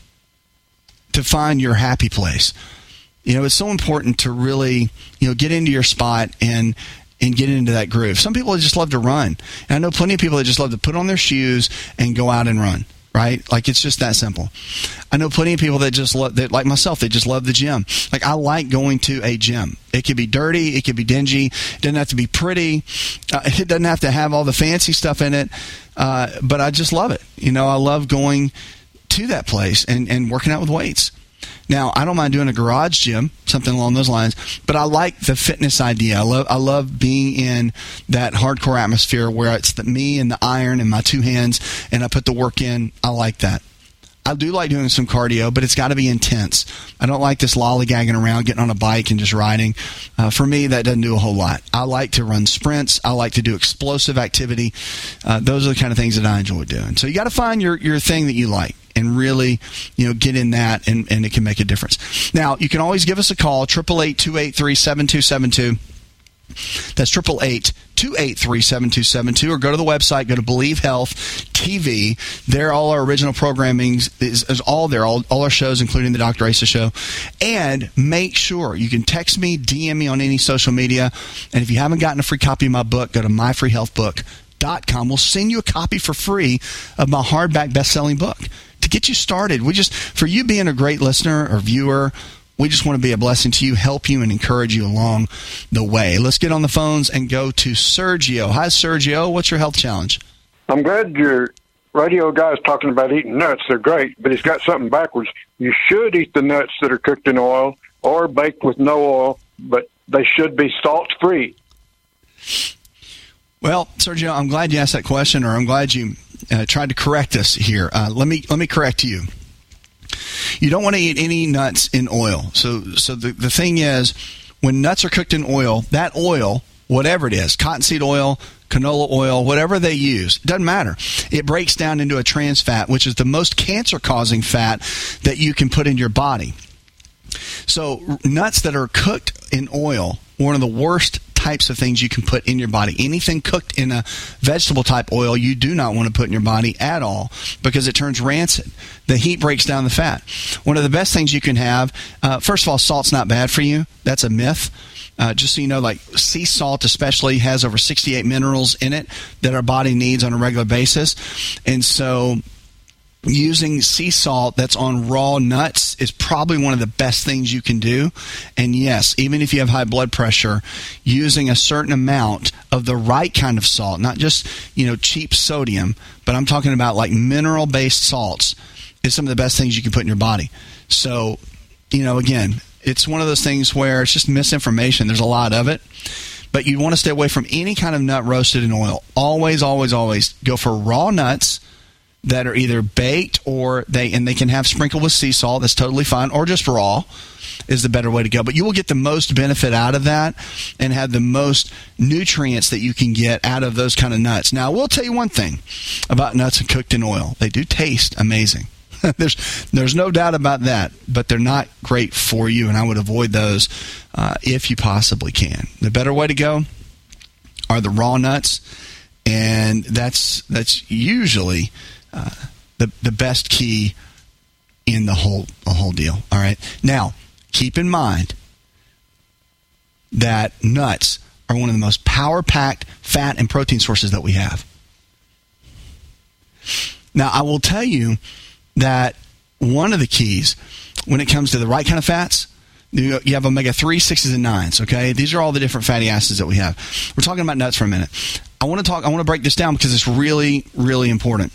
to find your happy place. You know, it's so important to really, you know, get into your spot and and get into that groove. Some people just love to run. And I know plenty of people that just love to put on their shoes and go out and run. Right? Like, it's just that simple. I know plenty of people that just love, that, like myself, they just love the gym. Like, I like going to a gym. It could be dirty. It could be dingy. It doesn't have to be pretty. Uh, it doesn't have to have all the fancy stuff in it. Uh, but I just love it. You know, I love going to that place and, and working out with weights. Now, I don't mind doing a garage gym, something along those lines, but I like the fitness idea. I love I love being in that hardcore atmosphere where it's the, me and the iron and my two hands, and I put the work in. I like that. I do like doing some cardio, but it's got to be intense. I don't like this lollygagging around, getting on a bike and just riding. Uh, for me, that doesn't do a whole lot. I like to run sprints. I like to do explosive activity. Uh, those are the kind of things that I enjoy doing. So you got to find your, your thing that you like and really, you know, get in that, and, and it can make a difference. Now, you can always give us a call, eight eight eight, two eight three, seven two seven two. That's eight eight eight, two eight three, seven two seven two, or go to the website, go to Believe Health T V. There, all our original programming is, is all there, all, all our shows, including the Doctor Asa Show. And make sure you can text me, D M me on any social media. And if you haven't gotten a free copy of my book, go to my free health book dot com will send you a copy for free of my hardback best-selling book to get you started. We just, for you being a great listener or viewer, we just want to be a blessing to you, help you, and encourage you along the way. Let's get on the phones and go to Sergio. Hi, Sergio. What's your health challenge? I'm glad your radio guy's talking about eating nuts. They're great, but he's got something backwards. You should eat the nuts that are cooked in oil or baked with no oil, but they should be salt-free. Well, Sergio, I'm glad you asked that question, or I'm glad you uh, tried to correct us here. Uh, let me let me correct you. You don't want to eat any nuts in oil. So so the, the thing is, when nuts are cooked in oil, that oil, whatever it is, cottonseed oil, canola oil, whatever they use, doesn't matter. It breaks down into a trans fat, which is the most cancer-causing fat that you can put in your body. So nuts that are cooked in oil, one of the worst types of things you can put in your body. Anything cooked in a vegetable type oil, you do not want to put in your body at all because it turns rancid. The heat breaks down the fat. One of the best things you can have, uh, first of all, salt's not bad for you. That's a myth. Uh, just so you know, like sea salt especially has over sixty-eight minerals in it that our body needs on a regular basis. And so using sea salt that's on raw nuts is probably one of the best things you can do. And yes, even if you have high blood pressure, using a certain amount of the right kind of salt, not just, you know, cheap sodium, but I'm talking about like mineral-based salts, is some of the best things you can put in your body. So, you know, again, it's one of those things where it's just misinformation. There's a lot of it. But you want to stay away from any kind of nut roasted in oil. Always, always, always go for raw nuts that are either baked or they, and they can have sprinkled with sea salt. That's totally fine. Or just raw is the better way to go. But you will get the most benefit out of that and have the most nutrients that you can get out of those kind of nuts. Now, I will tell you one thing about nuts cooked in oil. They do taste amazing. there's there's no doubt about that, but they're not great for you, and I would avoid those uh, if you possibly can. The better way to go are the raw nuts, and that's that's usually uh, the the best key in the whole the whole deal. All right, now keep in mind that nuts are one of the most power-packed fat and protein sources that we have. Now, I will tell you that one of the keys when it comes to the right kind of fats, you have omega three, sixes, and nines, okay? These are all the different fatty acids that we have. We're talking about nuts for a minute. I want to talk. I want to break this down because it's really, really important.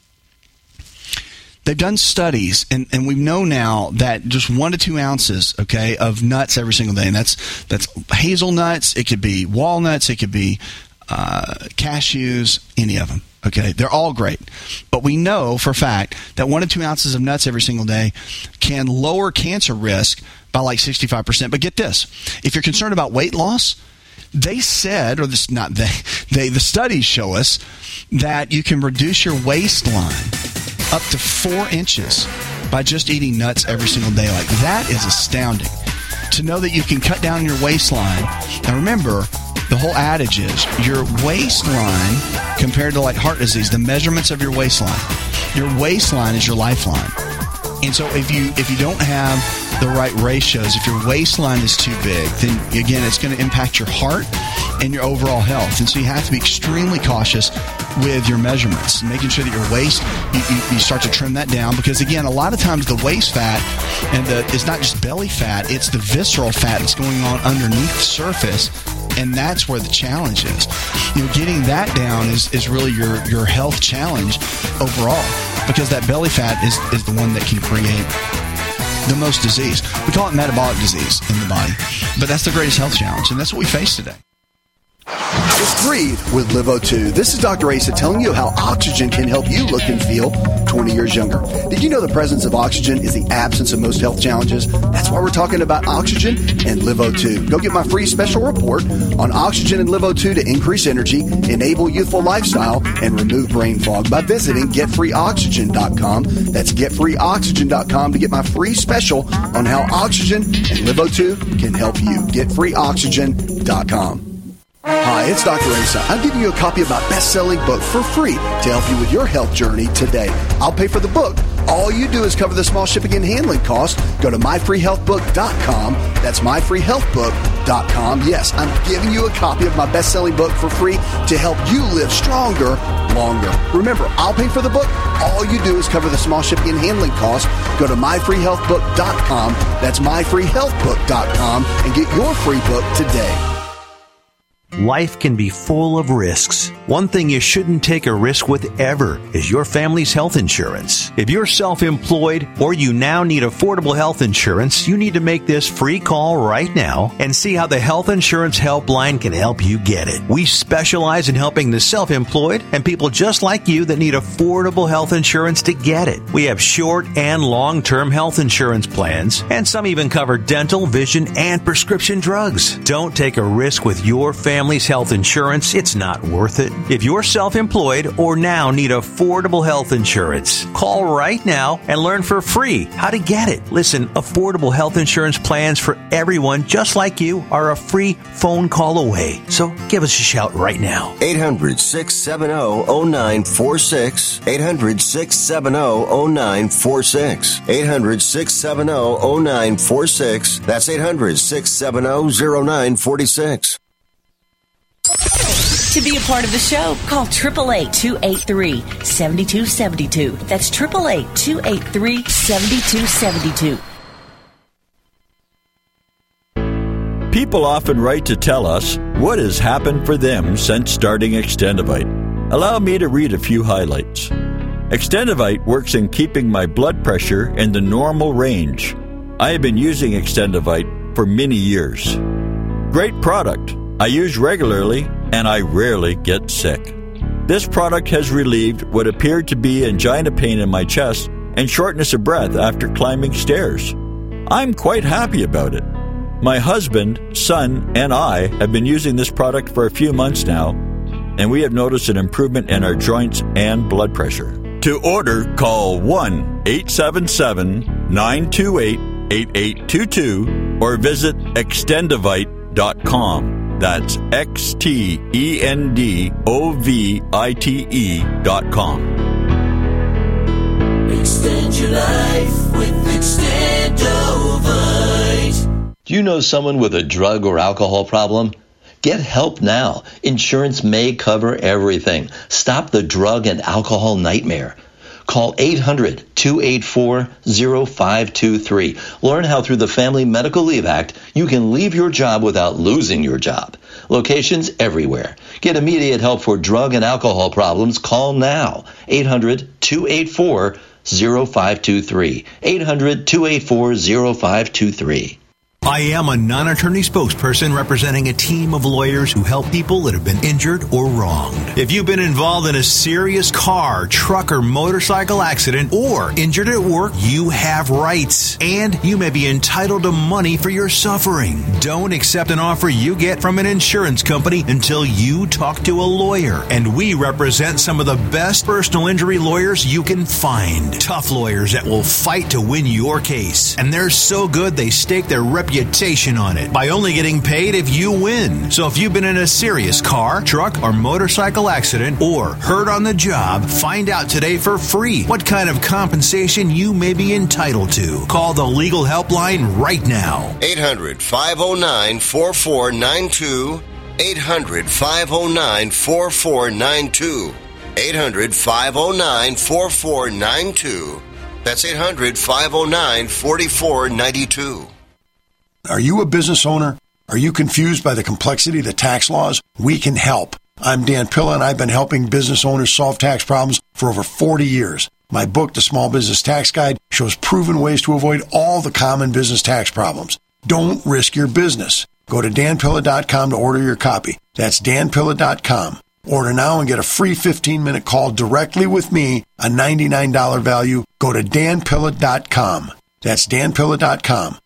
They've done studies, and, and we know now that just one to two ounces, okay, of nuts every single day, and that's that's hazelnuts, it could be walnuts, it could be uh, cashews, any of them. Okay, they're all great. But we know for a fact that one to two ounces of nuts every single day can lower cancer risk by like sixty-five percent. But get this, if you're concerned about weight loss, they said, or this not they, they the studies show us that you can reduce your waistline up to four inches by just eating nuts every single day. Like, that is astounding. To know that you can cut down your waistline. Now remember, the whole adage is your waistline compared to like heart disease, the measurements of your waistline. Your waistline is your lifeline. And so if you if you don't have the right ratios, if your waistline is too big, then again, it's going to impact your heart and your overall health. And so you have to be extremely cautious with your measurements, making sure that your waist, you, you, you start to trim that down. Because again, a lot of times the waist fat and the, it's not just belly fat, it's the visceral fat that's going on underneath the surface. And that's where the challenge is. You know, getting that down is, is really your, your health challenge overall, because that belly fat is, is the one that can create the most disease. We call it metabolic disease in the body, but that's the greatest health challenge, and that's what we face today. Just breathe with Live O two. This is Doctor Asa telling you how oxygen can help you look and feel twenty years younger. Did you know the presence of oxygen is the absence of most health challenges? That's why we're talking about oxygen and Live O two. Go get my free special report on oxygen and Live O two to increase energy, enable youthful lifestyle, and remove brain fog by visiting get free oxygen dot com. That's get free oxygen dot com to get my free special on how oxygen and Live O two can help you. get free oxygen dot com. Hi, it's Doctor Asa. I'm giving you a copy of my best-selling book for free to help you with your health journey today. I'll pay for the book. All you do is cover the small shipping and handling costs. Go to my free health book dot com. That's my free health book dot com. Yes, I'm giving you a copy of my best-selling book for free to help you live stronger, longer. Remember, I'll pay for the book. All you do is cover the small shipping and handling costs. Go to my free health book dot com. That's my free health book dot com and get your free book today. Life can be full of risks. One thing you shouldn't take a risk with ever is your family's health insurance. If you're self-employed or you now need affordable health insurance, you need to make this free call right now and see how the Health Insurance Helpline can help you get it. We specialize in helping the self-employed and people just like you that need affordable health insurance to get it. We have short and long-term health insurance plans, and some even cover dental, vision, and prescription drugs. Don't take a risk with your family Family's health insurance. It's not worth it. If you're self-employed or now need affordable health insurance, call right now and learn for free how to get it. Listen, affordable health insurance plans for everyone just like you are a free phone call away. So give us a shout right now. eight hundred, six seven zero, zero nine four six. eight hundred, six seven zero, zero nine four six. eight hundred, six seven zero, zero nine four six. That's eight hundred, six seven zero, zero nine four six. To be a part of the show, call eight eight eight, two eight three, seven two seven two. That's eight eight eight, two eight three, seven two seven two. People often write to tell us what has happened for them since starting Extendivite. Allow me to read a few highlights. Extendivite works in keeping my blood pressure in the normal range. I have been using Extendivite for many years. Great product. I use regularly, and I rarely get sick. This product has relieved what appeared to be angina pain in my chest and shortness of breath after climbing stairs. I'm quite happy about it. My husband, son, and I have been using this product for a few months now, and we have noticed an improvement in our joints and blood pressure. To order, call one eight seven seven, nine two eight, eight eight two two or visit extendivite dot com. That's X T E N D O V I T E dot com. Extend your life with Extendovite. Do you know someone with a drug or alcohol problem? Get help now. Insurance may cover everything. Stop the drug and alcohol nightmare. Call eight hundred, two eight four, zero five two three. Learn how through the Family Medical Leave Act, you can leave your job without losing your job. Locations everywhere. Get immediate help for drug and alcohol problems. Call now. eight hundred, two eight four, zero five two three. eight hundred, two eight four, zero five two three. I am a non-attorney spokesperson representing a team of lawyers who help people that have been injured or wronged. If you've been involved in a serious car, truck, or motorcycle accident or injured at work, you have rights, and you may be entitled to money for your suffering. Don't accept an offer you get from an insurance company until you talk to a lawyer, and we represent some of the best personal injury lawyers you can find. Tough lawyers that will fight to win your case, and they're so good they stake their reputation on it by only getting paid if you win. So if you've been in a serious car, truck, or motorcycle accident or hurt on the job, find out today for free what kind of compensation you may be entitled to. Call the legal helpline right now. eight hundred, five oh nine, four four nine two. eight hundred, five oh nine, four four nine two. eight hundred, five oh nine, four four nine two. That's eight hundred, five oh nine, four four nine two. Are you a business owner? Are you confused by the complexity of the tax laws? We can help. I'm Dan Pilla, and I've been helping business owners solve tax problems for over forty years. My book, The Small Business Tax Guide, shows proven ways to avoid all the common business tax problems. Don't risk your business. Go to dan pilla dot com to order your copy. That's dan pilla dot com. Order now and get a free fifteen-minute call directly with me, a ninety-nine dollars value. Go to dan pilla dot com. That's dan pilla dot com.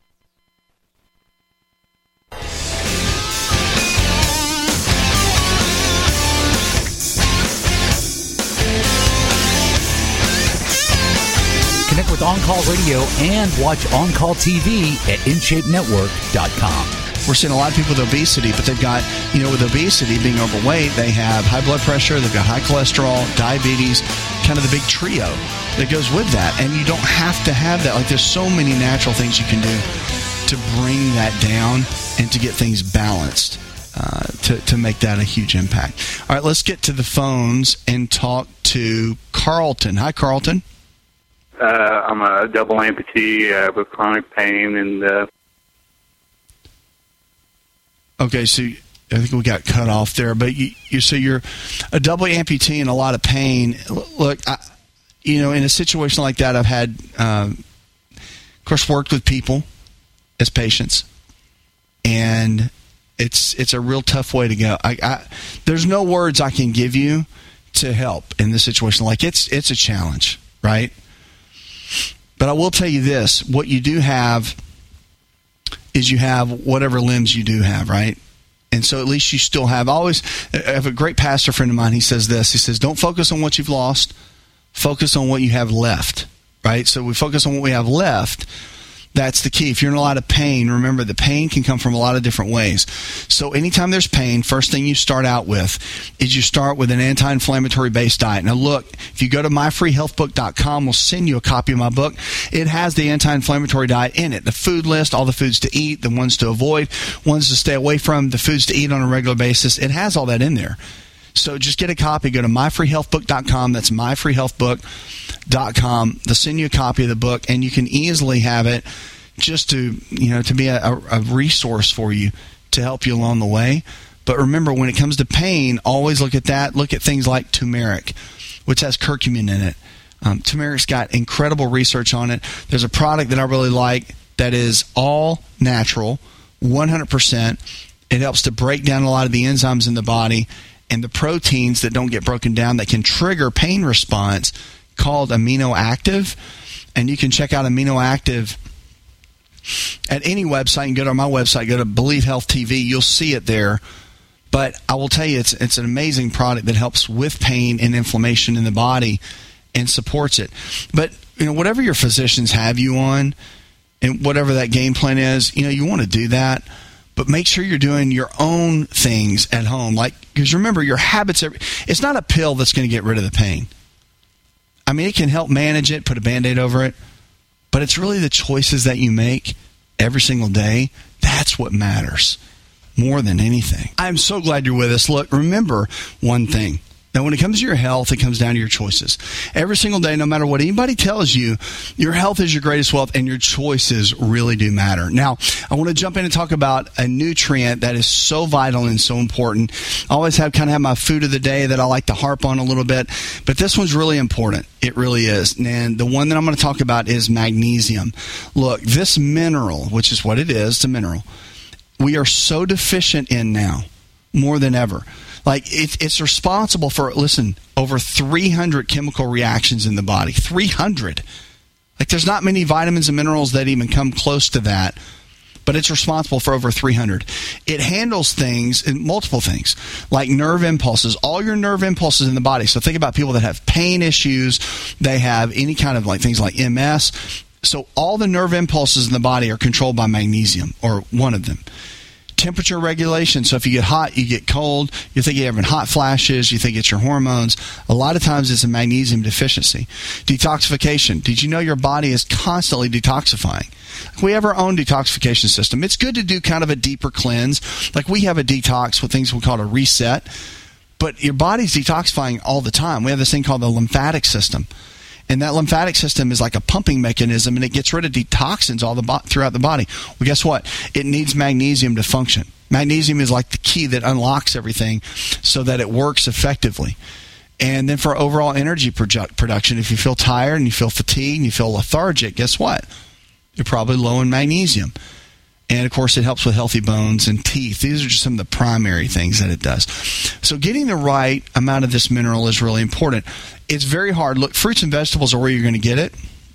Connect with On Call Radio and watch On Call T V at in shape network dot com. We're seeing a lot of people with obesity, but they've got, you know, with obesity, being overweight, they have high blood pressure, they've got high cholesterol, diabetes, kind of the big trio that goes with that. And you don't have to have that. Like, there's so many natural things you can do. to bring that down and to get things balanced, uh, to, to make that a huge impact. All right, let's get to the phones and talk to Carlton. Hi, Carlton. Uh, I'm a double amputee uh, with chronic pain, and uh... okay, so I think we got cut off there. But you, you so you're a double amputee in a lot of pain. Look, I, you know, in a situation like that, I've had, um, of course, worked with people as patients, and it's it's a real tough way to go. I, I there's no words I can give you to help in this situation. Like it's it's a challenge, right? But I will tell you this: what you do have is you have whatever limbs you do have, right? And so at least you still have. I always I have a great pastor friend of mine. He says this. He says, "Don't focus on what you've lost. Focus on what you have left." Right? So we focus on what we have left. That's the key. If you're in a lot of pain, remember the pain can come from a lot of different ways. So anytime there's pain, first thing you start out with is you start with an anti-inflammatory based diet. Now look, if you go to my free health book dot com, we'll send you a copy of my book. It has the anti-inflammatory diet in it. The food list, all the foods to eat, the ones to avoid, ones to stay away from, the foods to eat on a regular basis. It has all that in there. So just get a copy. Go to my free health book dot com. That's my free health book dot com. They'll send you a copy of the book, and you can easily have it just to, you know, to be a, a resource for you to help you along the way. But remember, when it comes to pain, always look at that. Look at things like turmeric, which has curcumin in it. Um, turmeric's got incredible research on it. There's a product that I really like that is all natural, one hundred percent. It helps to break down a lot of the enzymes in the body and the proteins that don't get broken down that can trigger pain response, called Amino Active. And you can check out Amino Active at any website. You can go to my website, go to Believe Health T V. You'll see it there. But I will tell you, it's it's an amazing product that helps with pain and inflammation in the body and supports it. But you know, whatever your physicians have you on, and whatever that game plan is, you know, you want to do that. But make sure you're doing your own things at home. Like, because remember, your habits are, it's not a pill that's going to get rid of the pain. I mean, it can help manage it, put a Band-Aid over it, but it's really the choices that you make every single day. That's what matters more than anything. I'm so glad you're with us. Look, remember one thing. Now, when it comes to your health, it comes down to your choices. Every single day, no matter what anybody tells you, your health is your greatest wealth, and your choices really do matter. Now, I want to jump in and talk about a nutrient that is so vital and so important. I always have kind of have my food of the day that I like to harp on a little bit, but this one's really important. It really is. And the one that I'm going to talk about is magnesium. Look, this mineral, which is what it is, it's a mineral, we are so deficient in now, more than ever. Like, it, it's responsible for, listen, over three hundred chemical reactions in the body. three hundred. Like, there's not many vitamins and minerals that even come close to that, but it's responsible for over three hundred. It handles things, multiple things, like nerve impulses, all your nerve impulses in the body. So think about people that have pain issues. They have any kind of, like, things like M S. So all the nerve impulses in the body are controlled by magnesium, or one of them. Temperature regulation. So if you get hot, you get cold, you think you're having hot flashes, you think it's your hormones. A lot of times it's a magnesium deficiency. Detoxification. Did you know your body is constantly detoxifying? We have our own detoxification system. It's good to do kind of a deeper cleanse. Like, we have a detox with things we call a reset, but your body's detoxifying all the time. We have this thing called the lymphatic system. And that lymphatic system is like a pumping mechanism, and it gets rid of toxins all the bo- throughout the body. Well, guess what? It needs magnesium to function. Magnesium is like the key that unlocks everything so that it works effectively. And then for overall energy produ- production, if you feel tired and you feel fatigued and you feel lethargic, guess what? You're probably low in magnesium. And, of course, it helps with healthy bones and teeth. These are just some of the primary things that it does. So getting the right amount of this mineral is really important. It's very hard. Look, fruits and vegetables are where you're going to get it.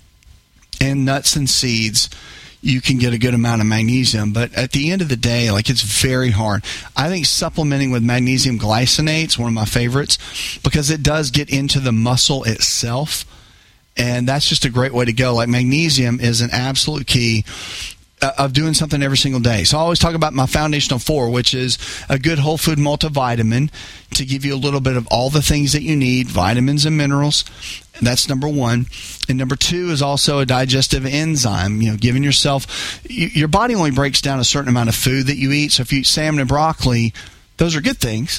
And nuts and seeds, you can get a good amount of magnesium. But at the end of the day, like, it's very hard. I think supplementing with magnesium glycinate is one of my favorites because it does get into the muscle itself. And that's just a great way to go. Like, magnesium is an absolute key of doing something every single day. So I always talk about my foundational four, which is a good whole food multivitamin to give you a little bit of all the things that you need, vitamins and minerals. That's number one. And number two is also a digestive enzyme, you know, giving yourself, your body only breaks down a certain amount of food that you eat. So if you eat salmon and broccoli, those are good things.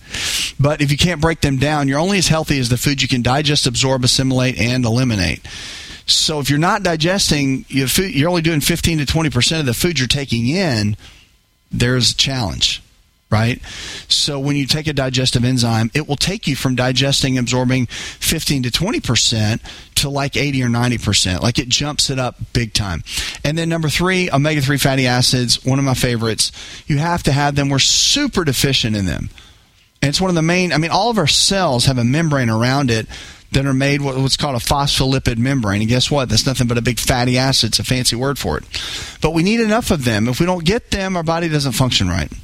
But if you can't break them down, you're only as healthy as the food you can digest, absorb, assimilate, and eliminate. So if you're not digesting, you're only doing fifteen to twenty percent of the food you're taking in, there's a challenge, right? So when you take a digestive enzyme, it will take you from digesting, absorbing fifteen to twenty percent to like eighty or ninety percent. Like it jumps it up big time. And then number three, omega three fatty acids, one of my favorites. You have to have them. We're super deficient in them. And it's one of the main, I mean, all of our cells have a membrane around it that are made what's called a phospholipid membrane. And guess what? That's nothing but a big fatty acid. It's a fancy word for it. But we need enough of them. If we don't get them, our body doesn't function right.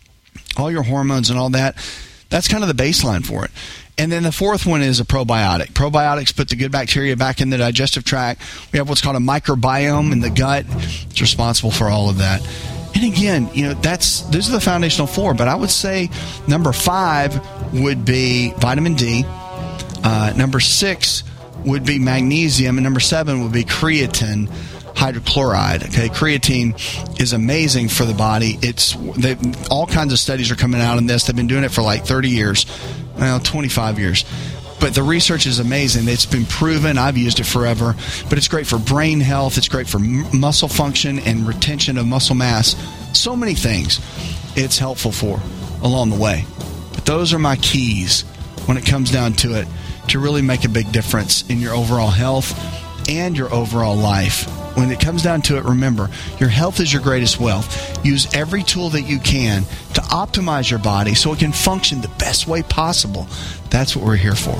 All your hormones and all that, that's kind of the baseline for it. And then the fourth one is a probiotic. Probiotics put the good bacteria back in the digestive tract. We have what's called a microbiome in the gut. It's responsible for all of that. And again, you know, that's those are the foundational four. But I would say number five would be vitamin D. Uh, number six would be magnesium, and number seven would be creatine hydrochloride. Okay, creatine is amazing for the body. It's they, all kinds of studies are coming out on this. They've been doing it for like thirty years, well, twenty-five years. But the research is amazing. It's been proven. I've used it forever. But it's great for brain health. It's great for m- muscle function and retention of muscle mass. So many things it's helpful for along the way. But those are my keys when it comes down to it, to really make a big difference in your overall health and your overall life. When it comes down to it, remember, your health is your greatest wealth. Use every tool that you can to optimize your body so it can function the best way possible. That's what we're here for.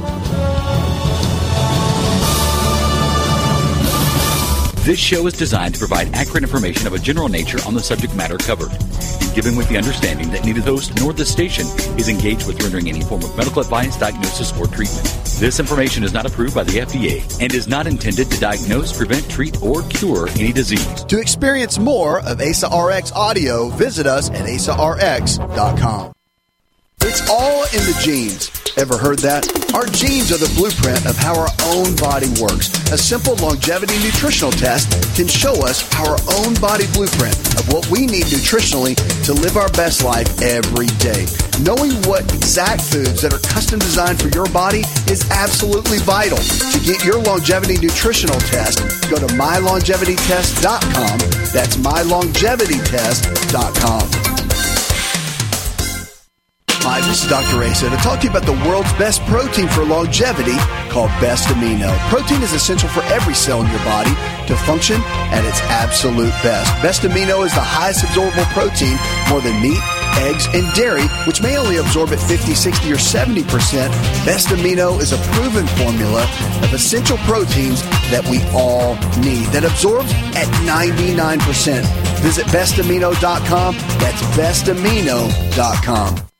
This show is designed to provide accurate information of a general nature on the subject matter covered, and given with the understanding that neither host nor the station is engaged with rendering any form of medical advice, diagnosis, or treatment. This information is not approved by the F D A and is not intended to diagnose, prevent, treat, or cure any disease. To experience more of A S A R X audio, visit us at A S A R X dot com. It's all in the genes. Ever heard that? Our genes are the blueprint of how our own body works. A simple longevity nutritional test can show us our own body blueprint of what we need nutritionally to live our best life every day. Knowing what exact foods that are custom designed for your body is absolutely vital. To get your longevity nutritional test, go to my longevity test dot com. That's my longevity test dot com. Hi, this is Doctor Asa to talk to you about the world's best protein for longevity called Best Amino. Protein is essential for every cell in your body to function at its absolute best. Best Amino is the highest absorbable protein, more than meat, eggs, and dairy, which may only absorb at fifty, sixty, or seventy percent. Best Amino is a proven formula of essential proteins that we all need that absorbs at ninety-nine percent. Visit best amino dot com. That's best amino dot com.